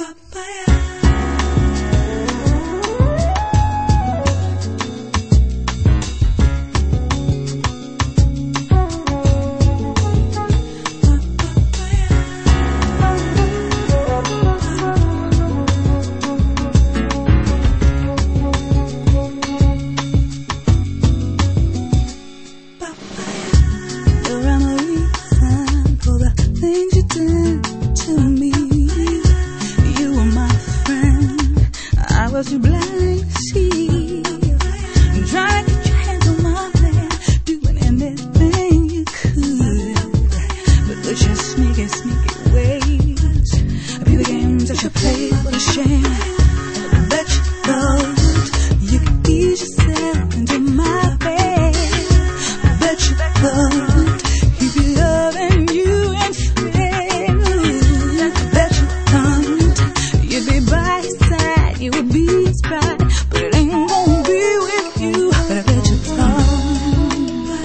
You blind to see. Trying to get your hands on my man, doing anything you could, but with your sneaky, sneaky ways. Be the games that you play, what a shame. I bet you thought you could ease yourself into my bed. I bet you thought he'd be loving you instead. I bet you thought you'd be by his side, you would be right, but it ain't gonna be with you. But I bet you thought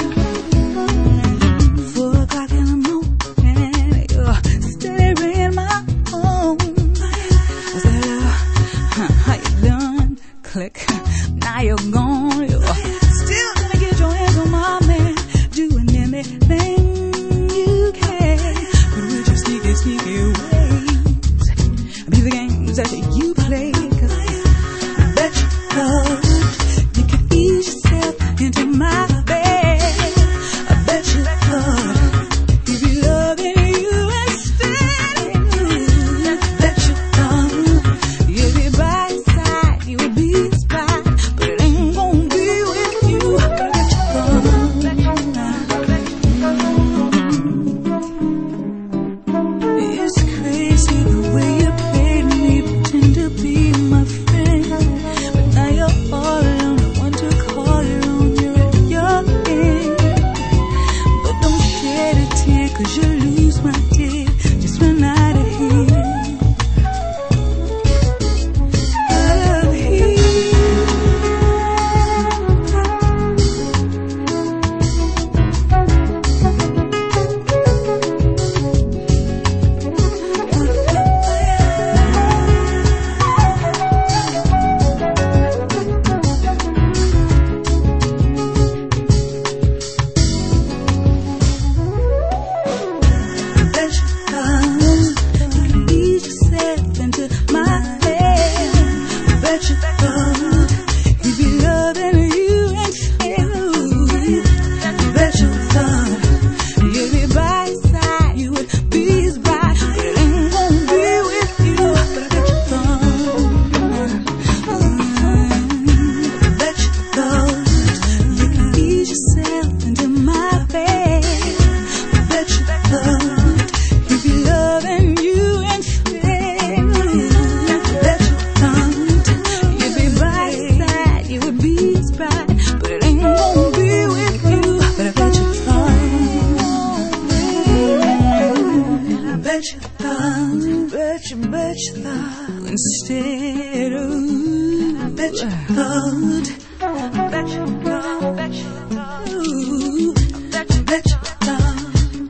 4 o'clock in the morning, you're staring in my home. I said, how you done? Click, now you're gone. You're still gonna get your hands on my man, doing anything you can, but with your sneaky, sneaky ways. Be the games that you play. You could ease yourself into my bed. I bet you thought he'd be loving you instead. I bet you thought you'd be by his side, you would be his bride, but it ain't gonna be with you. I bet you thought it's crazy the way you played me, pretend to be my friend. Now you're all alone, I want to call you on your end. But don't shed a tear, 'cause you'll lose my dear. Just run out of here. Out of here. Bet you thought instead of I bet you thought, I bet you thought, I bet you thought, I bet you thought,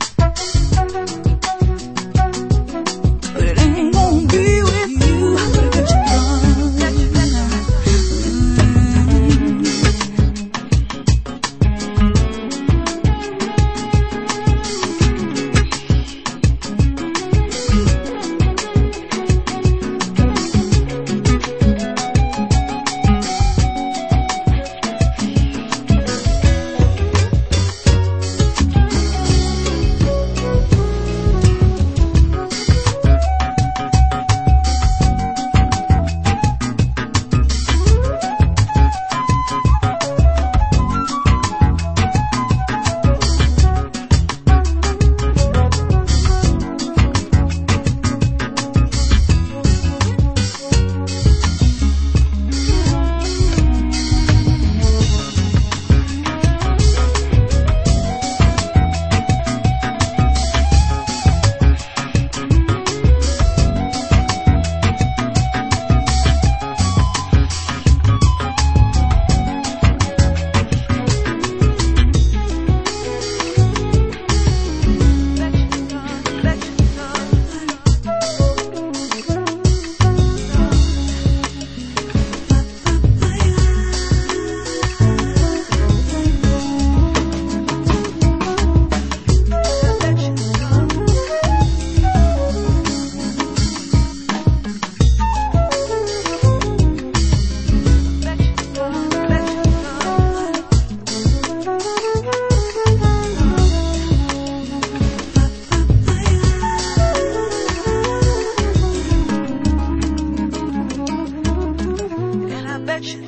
but it ain't gonna be with you. I bet you touch.